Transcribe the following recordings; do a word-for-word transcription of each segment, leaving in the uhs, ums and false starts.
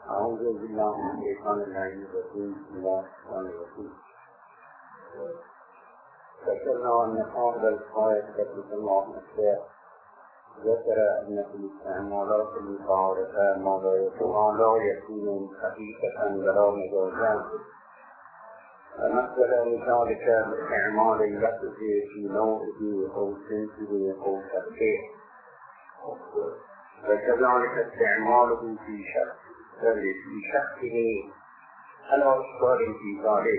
أعوذ بالله من الشيطان الرجيم. بسم الله الرحمن الرحيم. ذكرنا أن هذا الآية التي الله الشيخ ذكر أن في الاستعمالات المتعارفة ما لا يكون لا يكون حقيقة ولا مجازا. فمثل ذلك باستعمال اللفظ في نوعه أو صنفه أو تركيبه، وكذلك استعماله في شخص في شخصه على أشكال في ذلك.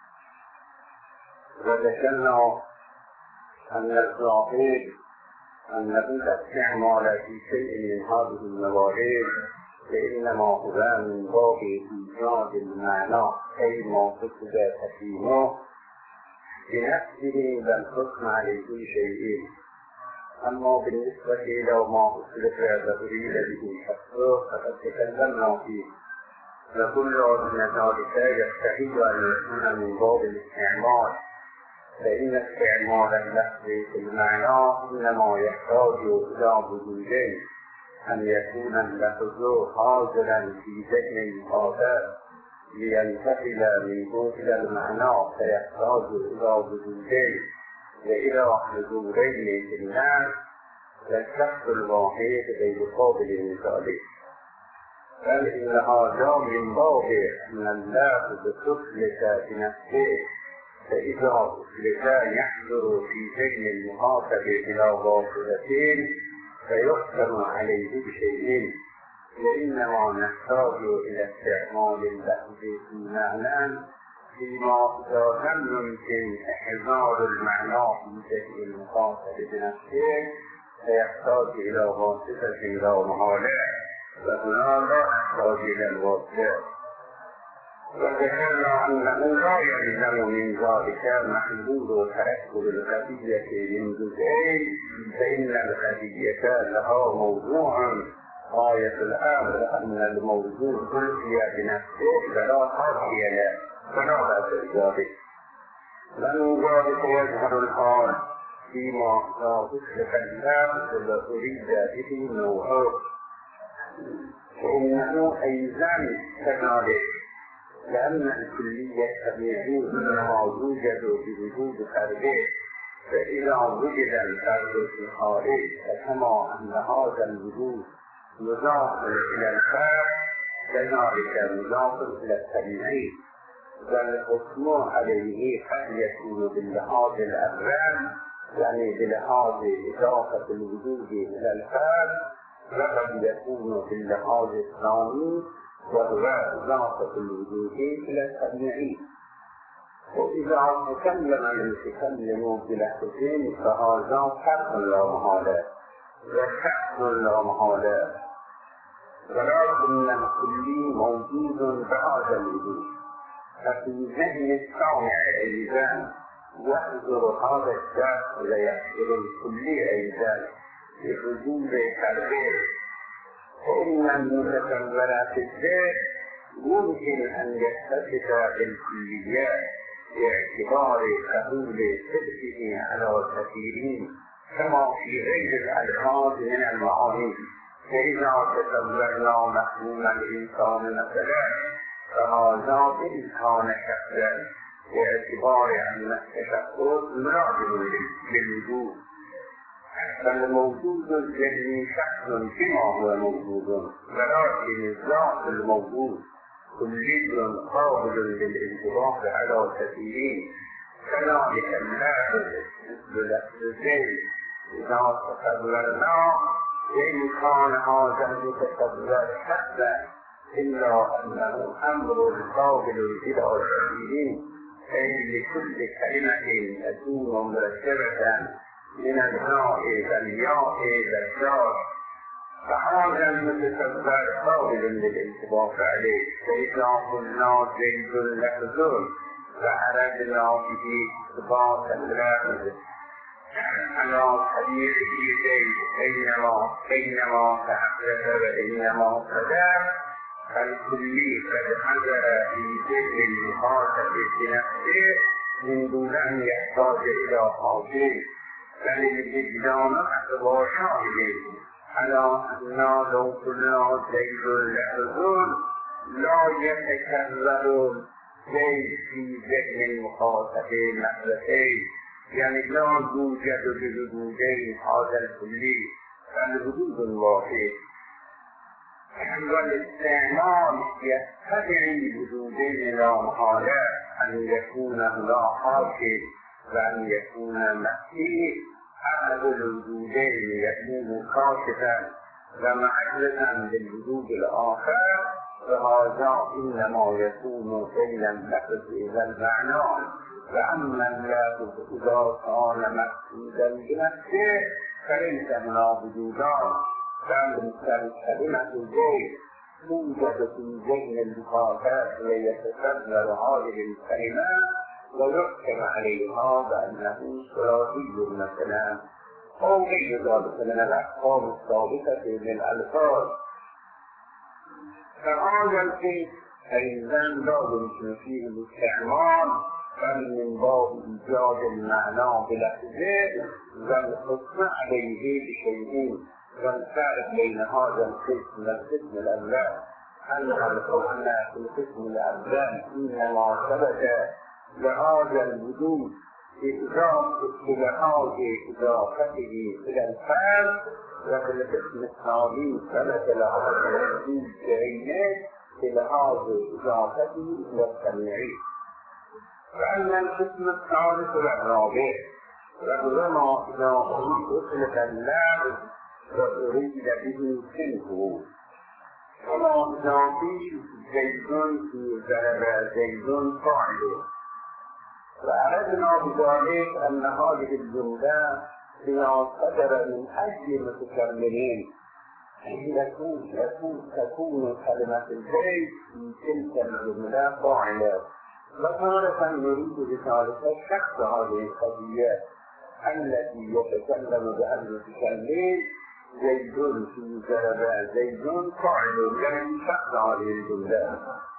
وذكرنا أن الظاهر أن الاستعمال في شيء من هذه الموارد فإنما هو من باب إيجاد المعنى أي ما كتب تفهيمه بنفسه بل حكم عليه شيء. أما بالنسبة إلى ما أسلف وأريد به شخصه فقد تكلمنا فيه، وكل من ذلك يستحيل أن يكون من باب الاستعمال، فإن استعمال اللفظ في المعنى إنما يحتاج إلى وجودين: أن يكون اللفظ حاضرا في ذهن المخاطب لينتقل منه إلى المعنى فيحتاج إلى وجودين وإلى حضورين في الناس، والشخص الواحد غير قابل لذلك، بل إن هذا من باب أن اللفظ تثبت بنفسه، فإذا أثبت يحضر في ذهن المخاطب إلى واحدتين فيحكم عليه بشيئين، وإنما نحتاج إلى استعمال اللفظ في معنى فيما إذا لم يمكن إحضار المعنى في ذهن المخاطب بنفسه فيحتاج إلى واسطة لا محالة، وهنا لا يحتاج إلى الواسطة. وذكرنا أنه لا يلزم من ذلك محدود تركب القضية من جزئين، فإن القضية لها موضوع غاية الأمر أن الموضوع كلي بنفسه فلا خاصية له فلا بأس بذلك. لأن ذلك يظهر الآن فيما لا أسلف اللفظ وأريد به نوعه، فإنه أيضا كذلك، لأن الكلية الطبيعية إنما يوجد بوجود فرده، فإذا وجد الفرد في الخارج فكما أن هذا الوجود مضاف إلى الفرد كذلك مضاف إلى الطبيعي، والحكم عليه قد يكون باللحاظ الأول يعني بلحاظ إضافة الوجود إلى الفرد، وقد يكون باللحاظ الثاني وهو إضافة الوجود إلى الطبيعي. وإذا تكلم المتكلم بلحظتين فهذا فرق لا محالة وشخص لا محالة، ولكن الكلي موجود بهذا الوجود، ففي ذهن السامع أيضا يحضر هذا الشخص ويحضر الكلي أيضا بوجود فرده، فإن المتصورات الذات يمكن أن يتصف بالكليات باعتبار قبول صدقه على كثيرين كما في غير الألفاظ من المعاني. فإذا تصورنا مفهوم الإنسان مثلا فهذا بإمكان شخصا باعتبار أن التشخص مراد للوجود، فالموجود الذهني شخص كما هو موجود، ولكن الذات الموجود كلي قابل للانطباق على كثيرين. كذلك اللفظ للفظين إذا تصورناه بإمكان هذا المتصور حتى إلا أنه أمر قابل إلى كثيرين، أي لكل كلمة تكون مركبة من النوع والياء والشاء، فهذا المتصور قابل للانطباق عليه. فإذا قلنا زيد لفظ فأردنا به إثبات اللفظ على طريقه زيد بينما بينما تحدث وإنما قدر، فالكلي قد حضر في ذهن المخاطب بنفسه من دون أن يحتاج إلى حاضر، بل الوجدان أكبر شاهد على أن لو كنا زيد لفظ لا يتكرر زيد في ذهن المخاطب مدرسين، يعني لا يوجد بوجودين هذا الكلي بل وجود واحد، والاستعمال يستدعي وجودين لا محالة، أن يكون هنا حاكم وأن يكون مسيح. أحد الوجودين يكون كاشفا ومعرفا بالوجود الآخر، فهذا إنما يكون بين اللفظ إلى المعنى. وأما اللفظ إذا كان مقصودا بنفسه فليس هنا وجودان، بل كلمة الزيت توجد في ذهن المخاطب ليتصور هذه الكلمة ويحكم عليها بأنه ثلاثي مثلا أو غير ذلك من الأحكام الثابتة للألفاظ. فهذا الشيء أيضا لا يمكن فيه الاستعمال، بل من باب إيجاد المعنى بلفظه والحكم عليه بشيئين. والفارق بين هذا القسم والقسم الأول أن الحكم في القسم الأول إنما ثبت لهذا الوجود بإضافة إضافته إلى الفعل، وفي القسم الثاني ثبت لهذا الوجود بعينه بلهذا إضافته إلى السميع. وأما القسم الثالث والرابع ربما إذا أطلق اللام وأريد به سنه، كما إذا قيل زيد في ضرب زيد فاعل، وأردنا بذلك أن هذه الجملة بما صدر من أجل المتكلمين تكون تكون كلمة الزيد في تلك الجملة فاعلة. وتارة نريد بذلك شخص هذه القضية التي يتكلم بها المتكلم زيد في ضرب زيد فاعل، يعني شخص هذه الجملة.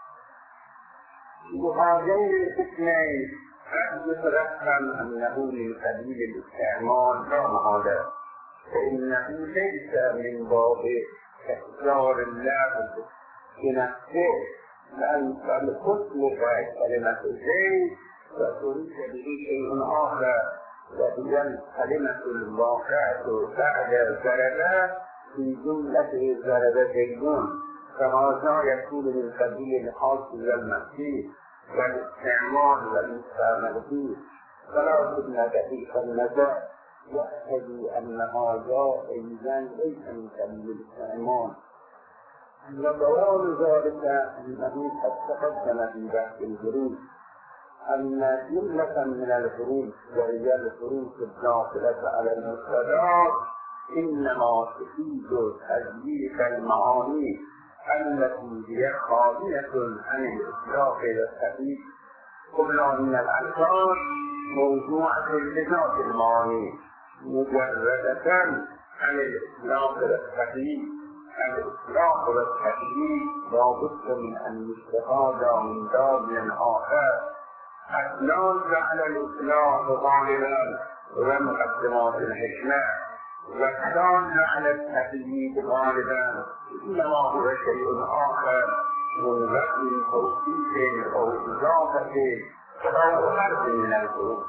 وهذين الاسمين قد يترسم أنه من قبيل الاستعمال لا محالة، فإنه ليس من باب إخبار اللفظ بنفسه، بل تطلق كلمة زيد وتريد به شيء آخر، وهي كلمة الواقعة بعد ضرب في جملة ضرب زيدون، فهذا يكون من قبيل الحاصل والمحسوس والاستعمال والمستعمل فيه. فلا بد دقيق النظر يقتضي أن هذا أيضا ليس من قبيل الاستعمال. وبيان ذلك أنه قد تقدم في بحث الحروف أن جملة من الحروف وهي الحروف الداخلة على المفردات إنما تفيد تدليك المعاني التي هي خالية عن الإطلاق والتحقيق، كل من الألفاظ موضوعة لذات المعاني مجردة عن الإطلاق والتحقيق. الإطلاق والتحقيق لا بد من أن يستفاد من باب آخر. أدلال على الإطلاق غالبا ومقدمات الحكمة، والدال على التحقيق غالبا إنما هو شيء آخر من رد توصيف أو إضافة أو حرف من الحروف.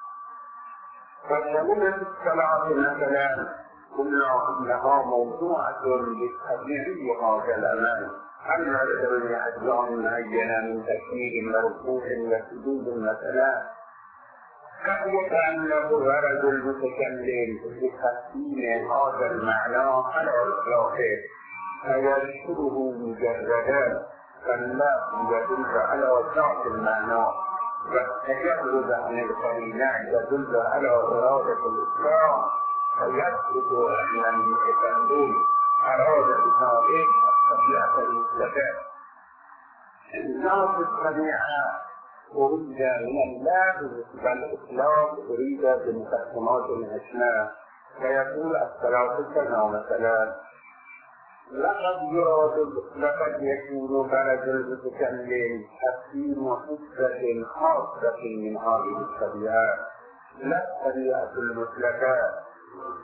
فشملت الصلاة مثلا قلنا إنها موضوعة بالطبيعي هذا الأمان، أما لدى أجزاء معينة من تكفير مرفوع وسجود مثلا قد يتعلق غرض المتكلم بتقسيم هذا المعنى على إطلاقه فيذكره مجردا، فاللفظ يدل على ذات المعنى، والتجرد عن القرينة يدل على إرادة الإطلاق، فيثبت أن المتكلم أراد بذلك الطبيعة المطلقة. الناس الطبيعة أريد من اللفظ والإطلاق أريد بمقسمات الأسماء، فيقول الثلاثة كذا مثلا. لقد يراد لقد يكون بلد المتكلم تقسيم حسبة خاصة من هذه الطبيعة، لا الطبيعة المطلقة.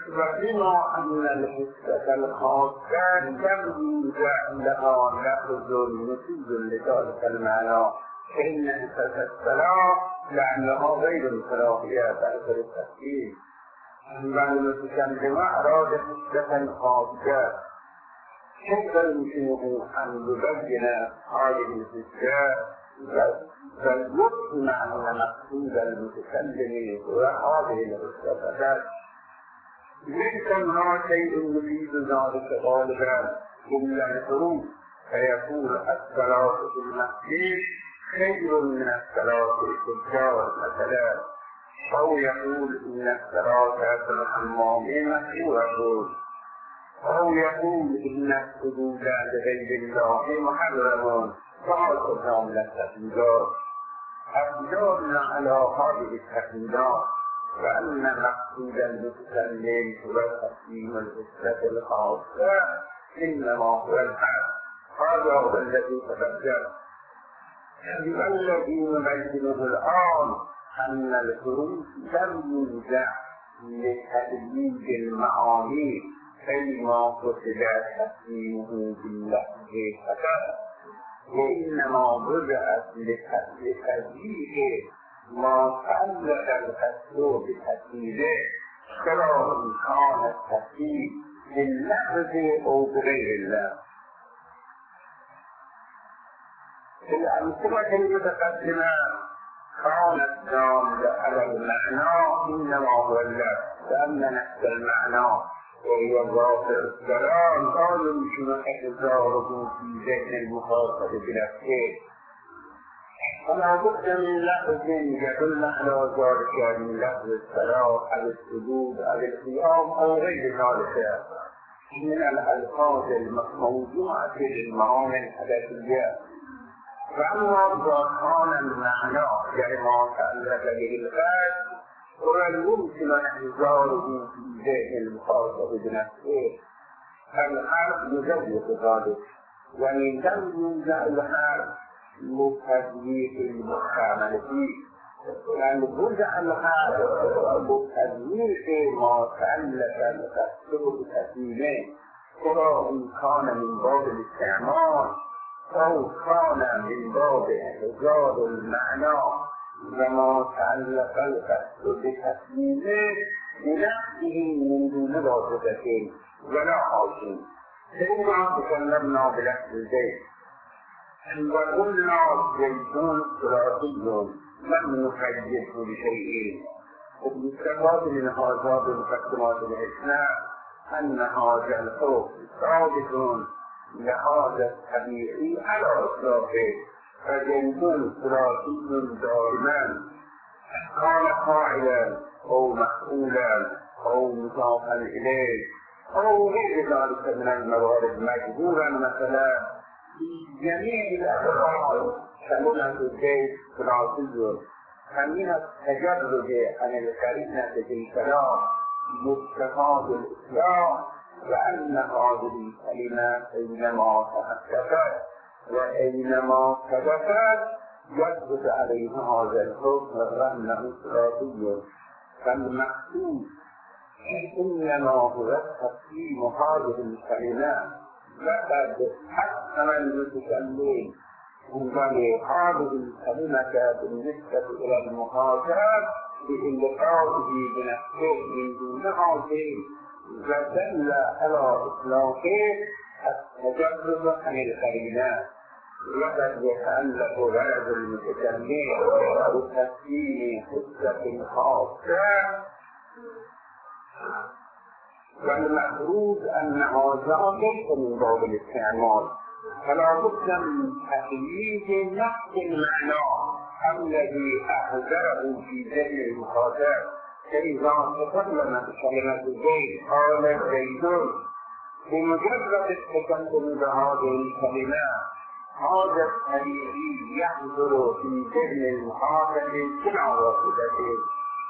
وبما أن الحسة الخاصة لم يوجد لها لفظ مفيد لذلك المعنى فإن حسة الصلاة لأنها غير الصلاحية تأثر التفكير. أما المتكلم أراد حسة خاصة كيف يمكنه أن يبين هذه الحسة بل يسمع أن مقصود المتكلم هو هذه الحسة ليس هناك شيء يريد ذلك غالبا إلا الحروف فيقول الصلاة في المسجد خير من الصلاة في الدار مثلا أو يقول إن الصلاة في الحمام مكروهة أو يقول إن السجود لغير الله محرم فهذا من التقليدات. أبدأنا على هذه التقليدات وأن مقصود المتكلم هو تقديم الحسة الخاصة إنما هو الحق. هذا هو الذي تبدل. الذي نبينه الآن أن الحروف لم يوجد لتدليل المعاني كما قصد تقديمه باللفظ فقط وإنما وضعت لتدليل ما تعلق الحسو بتحديده سواء كان التحديد باللفظ أو بغير الله. الأمثلة المتقدمة كانت دالة على المعنى إنما هو اللفظ لأن نفس المعنى وهي ظاهر الكلام لا يمكن إحضاره في ذهن المخاطب بنفسه فلا بد من لفظ يدل على ذلك من لفظ الصلاة أو السجود أو القيام أو غير ذلك من الألفاظ الموضوعة للمعاني الحدثية. فأما إذا كان المعنى يعني ما تعلق به الغير ولا يمكن إحضاره في ذهن المخاطب بنفسه فالحرف يزيد ذلك يعني لم يوجد الحرف لتدليل المحتمل فيه يعني وجع الحال لتدليل ما تعلق بتفسير التسليمين سواء كان من باب الاستعمال أو كان من باب إحضار المعنى وما تعلق بتسليمين بنفسه من دون واسطة ولا حاصل. ثم تكلمنا بلفظ البيت وقلنا زيتون ثلاثي لم نقيده بشيء وبالاستفادة من هذا المقدمات الإسلام أن هذا الحكم ثابت لهذا الطبيعي على إطلاقه فزيتون ثلاثي دائما كان فاعلا أو مفعولا أو مضافا إليه أو غير ذلك من الموارد مجبورا مثلا في جميع الأفعال كلمة البيت ثلاثي فمن التجرد عن الكلمة في الكلام مستفاد الإسلام وأن هذه الكلمة أينما تحدثت وأينما حدثت يثبت عليها هذا الحكم أنه ثلاثي فالمقصود إنما هو تقسيم هذه الكلمات لقد حسن المتكلم من هذه الكلمة بالنسبة إلى المخاطب بإلقائه بنفسه من دونها شيء ودل على إطلاقه التجرد عن الكلمات وقد يتألف غرض المتكلم بتقسيم حسة خاصة والمفروض أن هذا ليس من باب الاستعمال فلا بد من تحديد نفس المعنى الذي أحضره في ذهن المخاطب فإذا تكلم بكلمة زيد قال زيد بمجرد التكلم بهذه الكلمات هذا الطبيعي يحضر في ذهن المخاطب سمع وصفته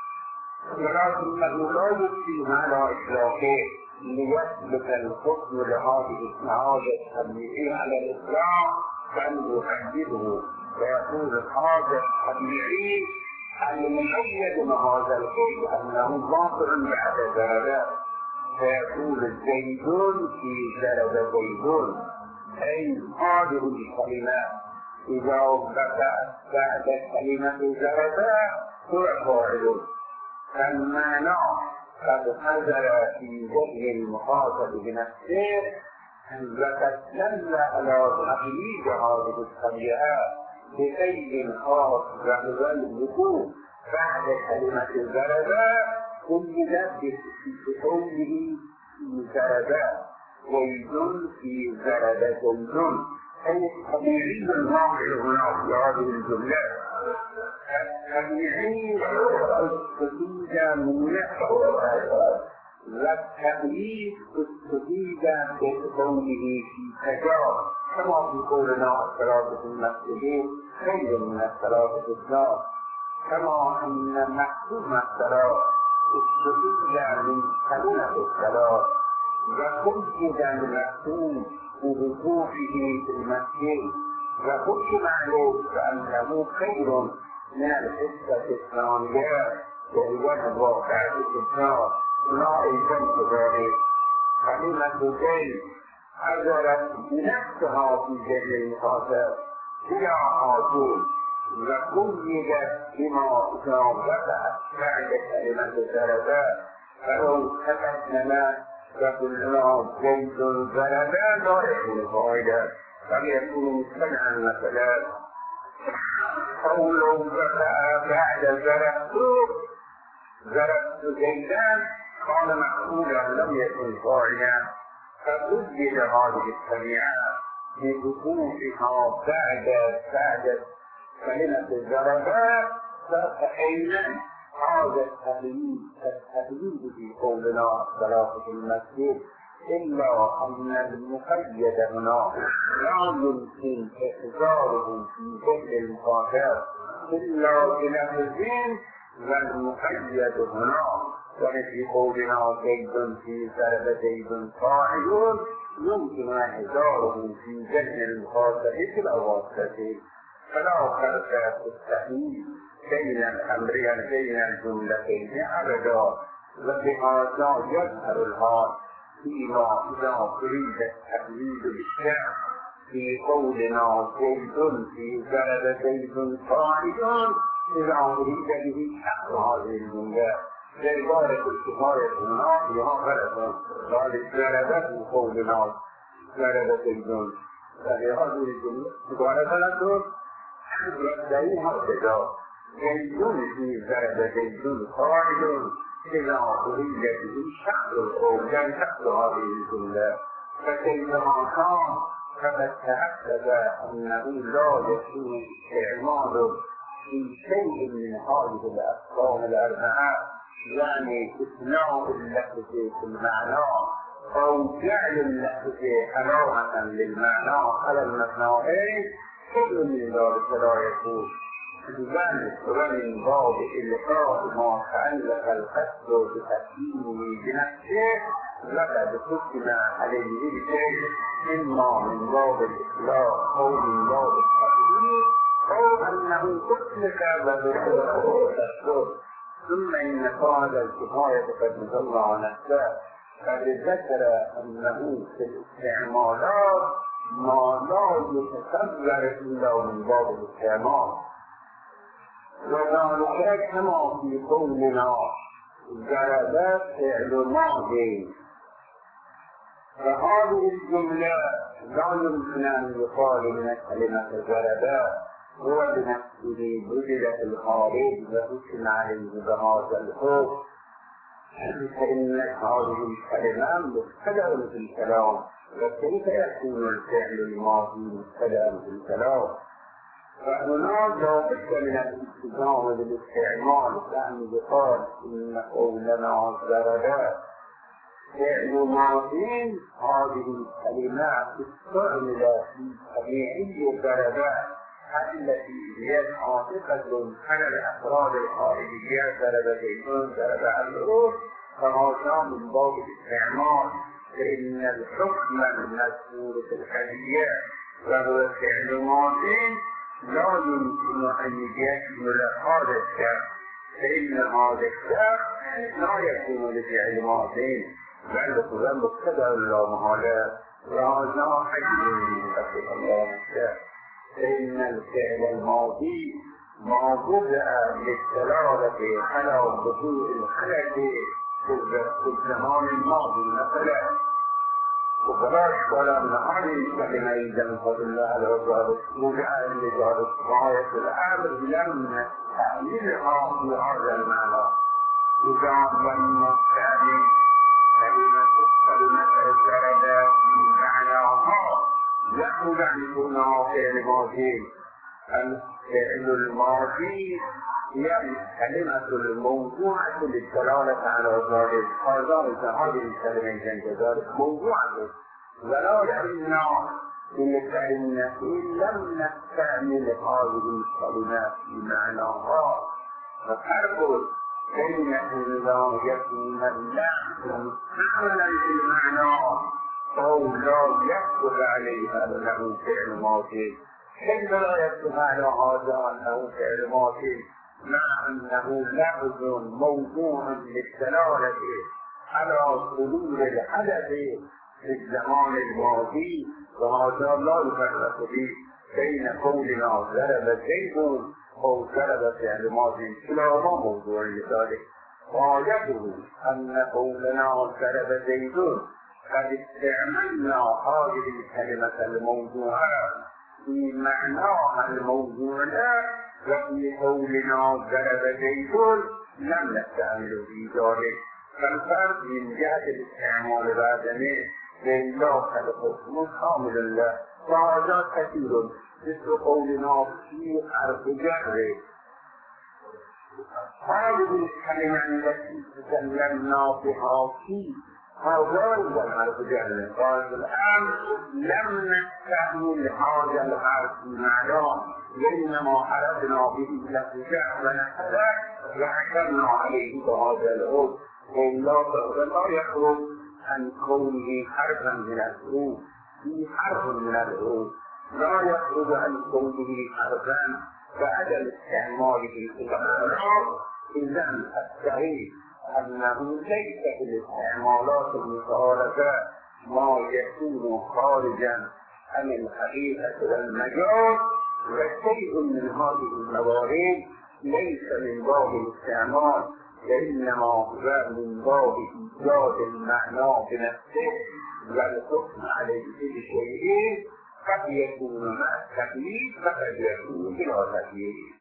ولكنه لا يكفي على إطلاقه ليثبت الحكم لهذه السعادة الطبيعية على الإسلام بل يحدده ويقول هذا الطبيعي المقيد مع هذا الحكم أنه ظاهر بعد ذلك فيقول زيدون في ضرب زيدون، أي هذه الكلمة إذا وقفت بعد كلمة ضرب هو فاعل، فالمعنى قد حضر في ذهن المخاطب بنفسه وقد دل على تقليد هذه الطبيعة بشيء خاص وهو الوقوع بعد كلمة ضرب قلد بقوله في ضرب زيد في ضرب زيد، أي الطبيعي الواقع هنا في هذه الجملة. الطبيعي استفيد من نفسه والتقليد استفيد بقوله في تجار، كما في قولنا الثلاثة المسجدين خير من الثلاثة الدار، كما أن محكوم الثلاث استفيد من كلمة الثلاث وقلد المحكوم بوقوفه في المسجد، وحكم عليه بأنه خير من الحصة الثانية وهو الواقع في الدار، لا أيضا ذلك كلمة زيد حضرت بنفسها في ذهن المخاطب بلا حاصل وقيدت بما إذا وقعت بعد كلمة ضرب، فلو تقدم وقلنا زيد ضرب لا يكون فاعلا بل يكون مستمعا مثلا. قول وقع بعد ضربت ضربت زيدا قال مقولا لم يكن فاعلا، فقيد هذه الطبيعة بوقوفها بعد بعد كلمة ضرب، فأين هذا التقليد التقليد في قولنا الصلاة في المسجد، إلا أن المقيد هنا لا يمكن إحضاره في ذهن المخاطب إلا بلفظين، والمقيد هنا وفي قولنا زيد في ضرب زيد فاعل يمكن إحضاره في ذهن المخاطب بلا واسطة، فلا فرق في التقييد بين الأمرين بين الجملتين أبدا، وبهذا يظهر الحال فيما إذا أريد التقليد بالشعر في قولنا زيد في ضرب زيد فاعل إذا أريد به شعر هذه الجملة لعبارة الكفاية هنا فيها غلط، ذلك ضرب في قولنا ضرب زيد، فهذه الجملة عبارة غلط يدعيها ابتداء زيد في ضرب زيد فاعل إذا أريد به شخص القول كان شخص هذه الجملة، فكيفما كان فقد تأكد أنه لا يكون استعمال في شيء من هذه الأقسام الأربعة، يعني إثناء اللفظ في المعنى أو جعل اللفظ علامة للمعنى على المثنائين، كل من ذلك لا يكون بذلك ومن باب إلقاء ما تعلق القصد بتكوينه بنفسه لقد حكم عليه الشيء إما من باب الإطلاق أو من باب التقييد أو أنه أطلق وذكر. ثم إن قال الكفاية قد نزل على نفسه قد ذكر أنه في الاستعمالات ما لا يتصور إلا من باب الاستعمال، وذلك كما في قولنا ضرب فعل ماضي، فهذه الجملة لا يمكن أن يقال من كلمة ضرب هو بنفسه بذلة الخارج وحكم عليه بهذا الحكم، فإن هذه الكلمة مبتدأ في الكلام، وكيف يكون الفعل الماضي مبتدأ في الكلام؟ فهنا لا بد من الالتزام بالاستعمال، لأن يقال إن قولنا ضرب فعل ماضي، هذه الكلمات استعملت في طبيعي ضرب التي هي عاطفة على الأفراد الخارجية، ضرب زيد ضرب عمرو، فهذا من باب الاستعمال، فإن الحكم المذكور في الحديث وهو فعل ماضي لا يمكن أن يشمل هذا الشخص، فإن هذا الشخص لا يكون لفعل ماضي، بل خدا مقتضى اللامحالة رازنا حجم بسط الله نفسه فإن الفعل الماضي ما بدأ للدلالة على وقوع الخلل في الزمان الماضي مثلا وبلاش ولا من هذه الكلمة إذا بفضل الله على وجهه وجاء لذلك غاية الأمر لم تأملها في هذا المعنى إذا لم نستعمل كلمة كلمة الزرد معناها يخرج عن كونها فعل ماضي الفعل الماضي هي كلمة الموضوعة للدلالة على ذلك هذا هذه الكلمة كذلك موضوعة ولا لأننا إن كلمة لم نستعمل هذه الكلمات بمعناها ففرق بين أن يكون اللفظ مستعملا في معناه أو لا يدخل عليها أنه فعل ماضي كيف لا يدخل على هذا أنه فعل ماضي مع أنه لفظ موضوع للدلالة على حلول الحدث في الزمان الماضي وهذا لا يفرق به بين قولنا ضرب زيد أو ضرب فعل ماضي كلاهما موضوع لذلك غايته أن قولنا ضرب زيد قد استعملنا هذه الكلمة الموضوعة في معناها الموضوع له وفي قولنا ضرب زيد لم نستعمل في ذلك فالفرق من جهة الاستعمال بعدمه بين لا خلقه كامل له وهذا كثير مثل قولنا في حرف جر هذه الكلمة التي تكلمنا بها في هذا الحرف جر قال الآن لم نستعمل هذا الحرف معناه وإنما حرفنا به لفظ جر ونحذر وحكمنا عليه بهذا العود وإن لا لا يخرج عن كونه حرفا من الحروف في حرف من الحروف لا يخرج عن كونه حرفا بعد استعماله في الأمر إذا الصحيح أنه ليس في الاستعمالات المتعارفة ما يكون خارجا عن الحقيقة والمجال وشيء من هذه الموارد ليس من باب الاستعمال وإنما هو من باب إيجاد المعنى بنفسه والحكم عليه بشيء قد يكون مع التقليد وقد يكون بلا تقليد